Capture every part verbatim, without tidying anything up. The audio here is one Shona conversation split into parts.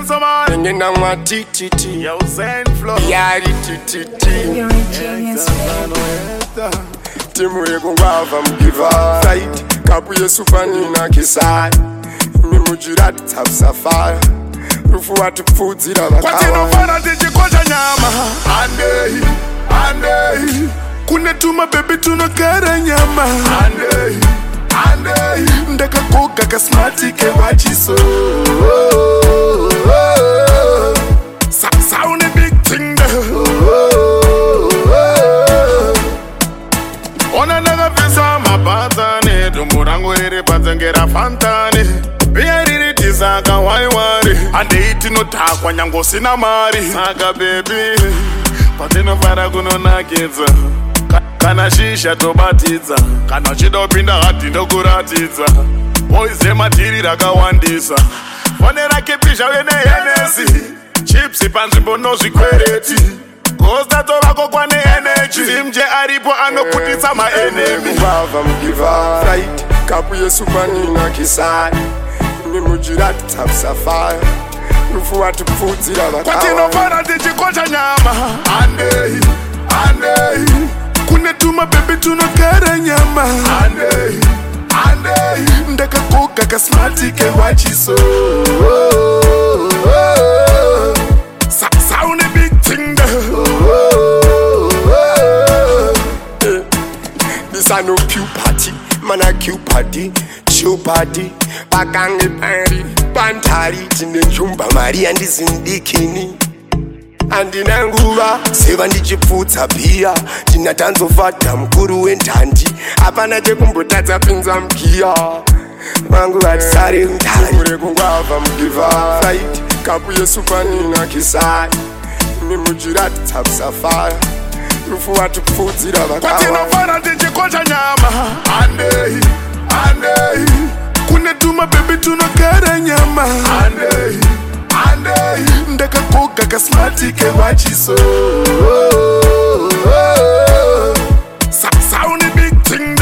dancer man. Singing on my T T T. Yo, Zen flow. Yeah, T T T. You're a genius, Timu ye kungwava mgiva Fight, kapu ye supani na kisai Mimujirati tafu safari Rufu watu pfuzira wakawa Kwa tino fana tiji koja nyama Andei, andei Kune tuma baby tunakara nyama Andei, andei Ndaka koka kasmati ke wachiso Sa sound a big thing Ona naga pesa mapatane Tumurangu iri patengera fantane Bia riri tisaka waiwari Ande iti notakwa nyango sina mari Saka baby Patino fara kuno nakidza Kana shisha tobatidza Kana chidopinda hati ndokuratidza Boize matiri rakawandisa Fone rakipisha wene henesi Chipsi panzvimbo nozvikwereti Kosta tovako kwane energy Simje aripo anoputitsa ma enemy Kungwava mgiva Fight, kapu ye supani na kisai Mimujirati tafu safari Rufu watu pfuzira wakawa Kwa tino fana tiji koja nyama Andei, andei Kune tuma baby tunakara nyama Andei, andei Ndaka koka kasmati ke wachiso Sa sound a big thing This a no pew party, man a Q party, chill party, bakange party, pantari, tine chumba Maria ndizindikini. Andina nguva, seva ndichipfutsa pia, tina tanzofata mkuru wendandi, apana chekumbotadza pinza mkia. Mangu vatisare mtari, mure kungwava mgiva, fight, kapu ye supani na kisai, mimujirati tafu safari. Rufu watu pfuzira wakawa Kwa tino fana tiji koja nyama Andei, andei Kune tuma baby tunakara nyama Andei, andei Ndaka koka kasmati ke wachiso Sa sound a big thing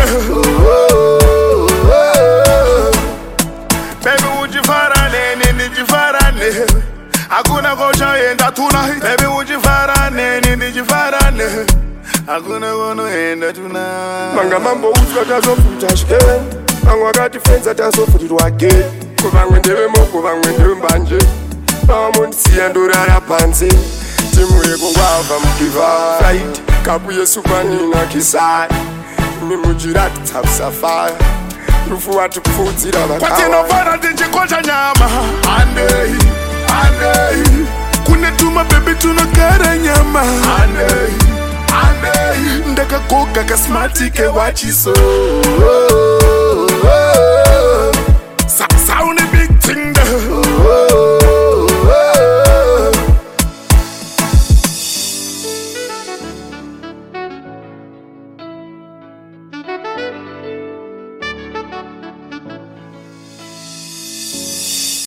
Baby ujifarane, nini jifarane Hakuna kocha yenda tonight Baby ujifarane, nini jifarane Hakuna kono yenda tonight Manga mambo uzwa tazofuta shike Mangu wakati fenza tazofutirwa ge Kuvangwe ndewe moko vangwe ndewe mbanje Bawamundi siya ndurara panze Timu ye kungwava mgiva Fight, kapu ye supani na kisai Mimujirati tafu safari Rufu watu pfuzira wakawa Kwa tino fana tiji koja nyama Andei, andei Kune tuma baby tunakara nyama Andei, andei Ndaka koka kasmati ke wachiso